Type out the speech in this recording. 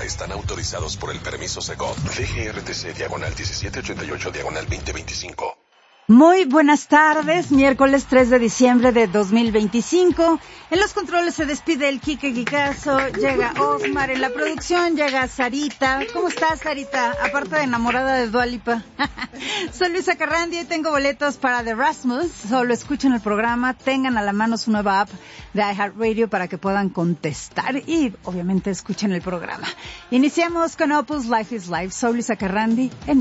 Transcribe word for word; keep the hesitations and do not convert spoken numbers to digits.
están autorizados por el permiso Segov. D G R T C diagonal diecisiete ochenta y ocho diagonal veinte veinticinco. Muy buenas tardes, miércoles tres de diciembre de dos mil veinticinco. En los controles se despide el Quique Guicazo, llega Osmar en la producción, llega Sarita. ¿Cómo estás, Sarita? Aparte de enamorada de Dua Lipa. Soy Luisa Carrandi y tengo boletos para The Rasmus. Solo escuchen el programa, tengan a la mano su nueva app de iHeartRadio para que puedan contestar y obviamente escuchen el programa. Iniciamos con Opus Life is Life. Soy Luisa Carrandi en